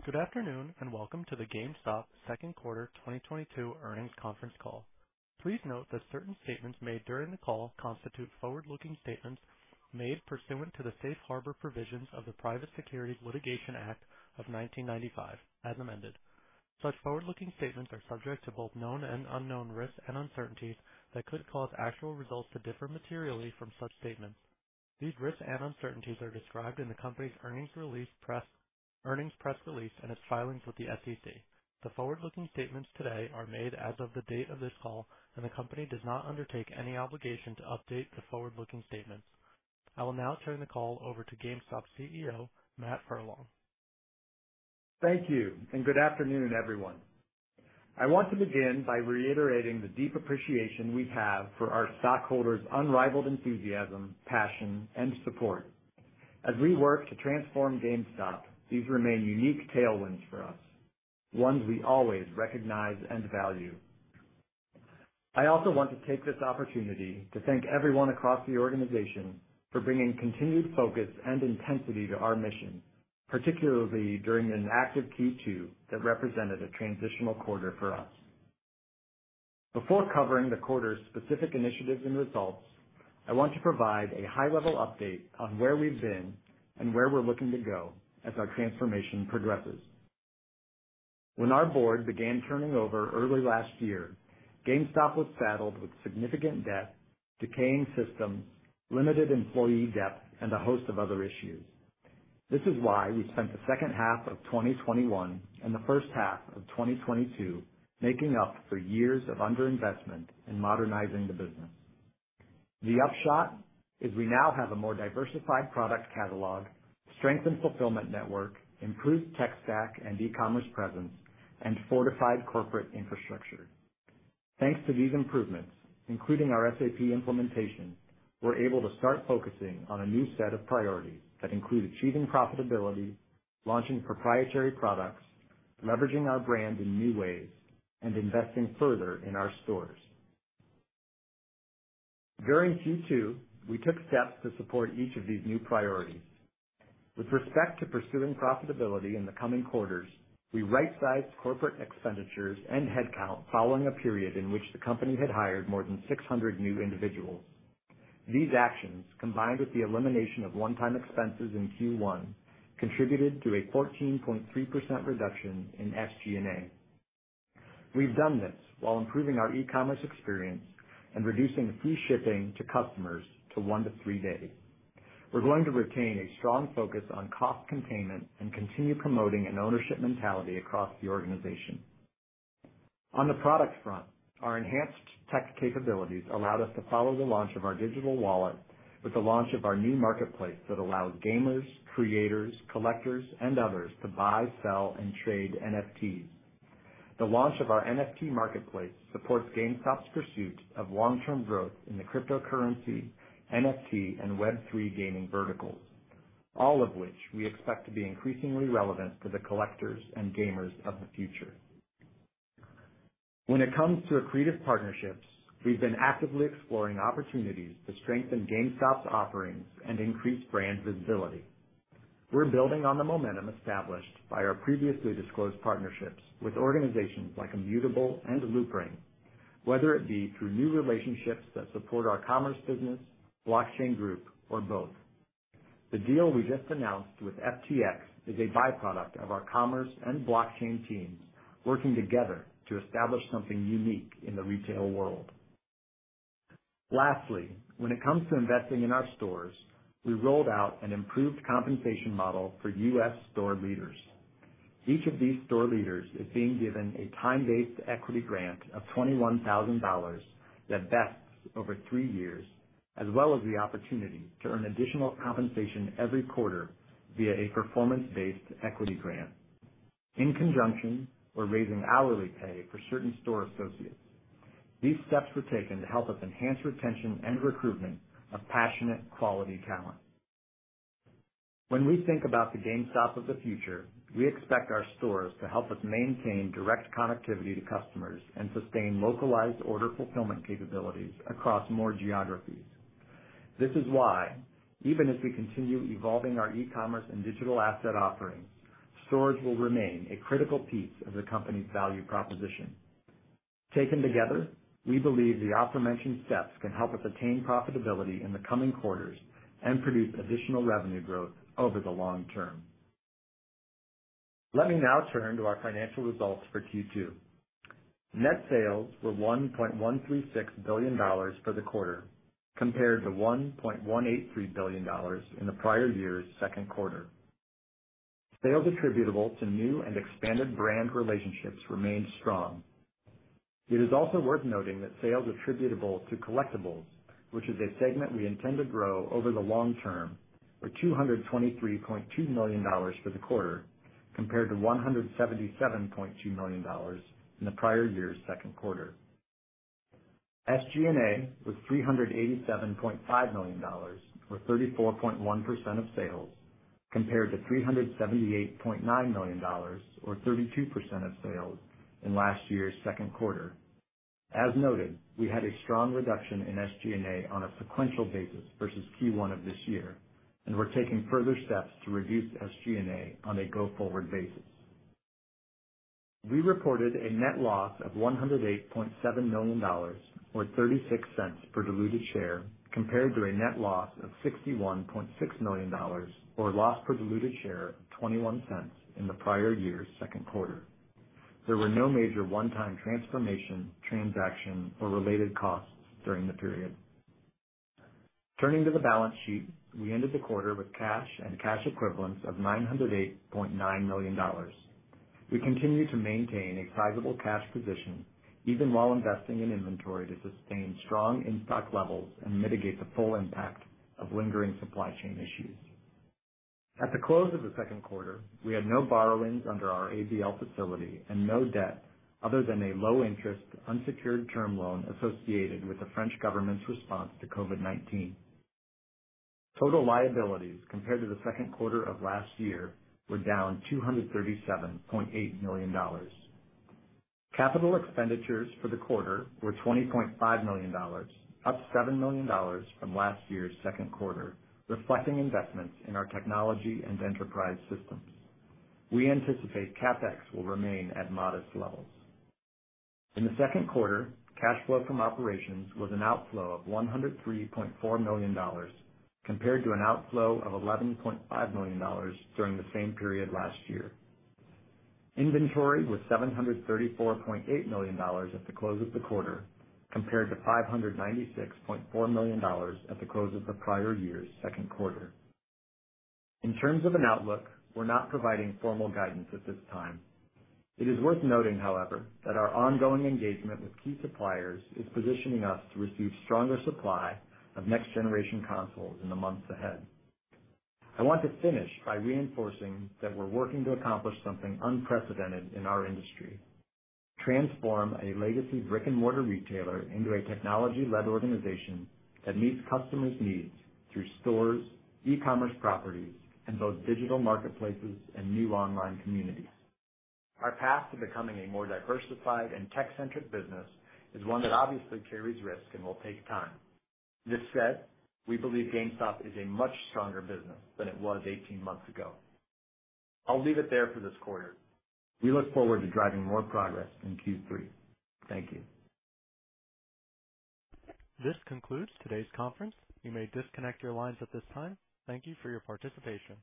Good afternoon, and welcome to the GameStop second quarter 2022 earnings conference call. Please note that certain statements made during the call constitute forward-looking statements made pursuant to the Safe Harbor provisions of the Private Securities Litigation Act of 1995, as amended. Such forward-looking statements are subject to both known and unknown risks and uncertainties that could cause actual results to differ materially from such statements. These risks and uncertainties are described in the company's earnings press release and its filings with the SEC. The forward-looking statements today are made as of the date of this call, and the company does not undertake any obligation to update the forward-looking statements. I will now turn the call over to GameStop CEO, Matt Furlong. Thank you, and good afternoon, everyone. I want to begin by reiterating the deep appreciation we have for our stockholders' unrivaled enthusiasm, passion, and support. As we work to transform GameStop, these remain unique tailwinds for us, ones we always recognize and value. I also want to take this opportunity to thank everyone across the organization for bringing continued focus and intensity to our mission, particularly during an active Q2 that represented a transitional quarter for us. Before covering the quarter's specific initiatives and results, I want to provide a high-level update on where we've been and where we're looking to go as our transformation progresses. When our board began turning over early last year, GameStop was saddled with significant debt, decaying systems, limited employee depth, and a host of other issues. This is why we spent the second half of 2021 and the first half of 2022 making up for years of underinvestment in modernizing the business. The upshot is we now have a more diversified product catalog, strengthened fulfillment network, improved tech stack and e-commerce presence, and fortified corporate infrastructure. Thanks to these improvements, including our SAP implementation, we're able to start focusing on a new set of priorities that include achieving profitability, launching proprietary products, leveraging our brand in new ways, and investing further in our stores. During Q2, we took steps to support each of these new priorities. With respect to pursuing profitability in the coming quarters, we right-sized corporate expenditures and headcount following a period in which the company had hired more than 600 new individuals. These actions, combined with the elimination of one-time expenses in Q1, contributed to a 14.3% reduction in SG&A. We've done this while improving our e-commerce experience and reducing free shipping to customers to 1 to 3 days. We're going to retain a strong focus on cost containment and continue promoting an ownership mentality across the organization. On the product front, our enhanced tech capabilities allowed us to follow the launch of our digital wallet with the launch of our new marketplace that allows gamers, creators, collectors, and others to buy, sell, and trade NFTs. The launch of our NFT marketplace supports GameStop's pursuit of long-term growth in the cryptocurrency, NFT, and Web3 gaming verticals, all of which we expect to be increasingly relevant to the collectors and gamers of the future. When it comes to accretive partnerships, we've been actively exploring opportunities to strengthen GameStop's offerings and increase brand visibility. We're building on the momentum established by our previously disclosed partnerships with organizations like Immutable and Loopring, whether it be through new relationships that support our commerce business, blockchain group, or both. The deal we just announced with FTX is a byproduct of our commerce and blockchain teams working together to establish something unique in the retail world. Lastly, when it comes to investing in our stores, we rolled out an improved compensation model for U.S. store leaders. Each of these store leaders is being given a time-based equity grant of $21,000 that vests over 3 years, as well as the opportunity to earn additional compensation every quarter via a performance-based equity grant. In conjunction, we're raising hourly pay for certain store associates. These steps were taken to help us enhance retention and recruitment of passionate, quality talent. When we think about the GameStop of the future, we expect our stores to help us maintain direct connectivity to customers and sustain localized order fulfillment capabilities across more geographies. This is why, even as we continue evolving our e-commerce and digital asset offerings, stores will remain a critical piece of the company's value proposition. Taken together, we believe the aforementioned steps can help us attain profitability in the coming quarters and produce additional revenue growth over the long term. Let me now turn to our financial results for Q2. Net sales were $1.136 billion for the quarter, compared to $1.183 billion in the prior year's second quarter. Sales attributable to new and expanded brand relationships remained strong. It is also worth noting that sales attributable to collectibles, which is a segment we intend to grow over the long term, were $223.2 million for the quarter, compared to $177.2 million in the prior year's second quarter. SG&A was $387.5 million, or 34.1% of sales, compared to $378.9 million, or 32% of sales in last year's second quarter. As noted, we had a strong reduction in SG&A on a sequential basis versus Q1 of this year, and we're taking further steps to reduce SG&A on a go-forward basis. We reported a net loss of $108.7 million, or 36 cents per diluted share, compared to a net loss of $61.6 million, or loss per diluted share of 21 cents in the prior year's second quarter. There were no major one-time transformation, transaction, or related costs during the period. Turning to the balance sheet, we ended the quarter with cash and cash equivalents of $908.9 million. We continue to maintain a sizable cash position, even while investing in inventory to sustain strong in-stock levels and mitigate the full impact of lingering supply chain issues. At the close of the second quarter, we had no borrowings under our ABL facility and no debt other than a low-interest, unsecured term loan associated with the French government's response to COVID-19. Total liabilities compared to the second quarter of last year were down $237.8 million. Capital expenditures for the quarter were $20.5 million, up $7 million from last year's second quarter, reflecting investments in our technology and enterprise systems. We anticipate CapEx will remain at modest levels. In the second quarter, cash flow from operations was an outflow of $103.4 million, compared to an outflow of $11.5 million during the same period last year. Inventory was $734.8 million at the close of the quarter, compared to $596.4 million at the close of the prior year's second quarter. In terms of an outlook, we're not providing formal guidance at this time. It is worth noting, however, that our ongoing engagement with key suppliers is positioning us to receive stronger supply of next-generation consoles in the months ahead. I want to finish by reinforcing that we're working to accomplish something unprecedented in our industry: transform a legacy brick-and-mortar retailer into a technology-led organization that meets customers' needs through stores, e-commerce properties, and both digital marketplaces and new online communities. Our path to becoming a more diversified and tech-centric business is one that obviously carries risk and will take time. This said, we believe GameStop is a much stronger business than it was 18 months ago. I'll leave it there for this quarter. We look forward to driving more progress in Q3. Thank you. This concludes today's conference. You may disconnect your lines at this time. Thank you for your participation.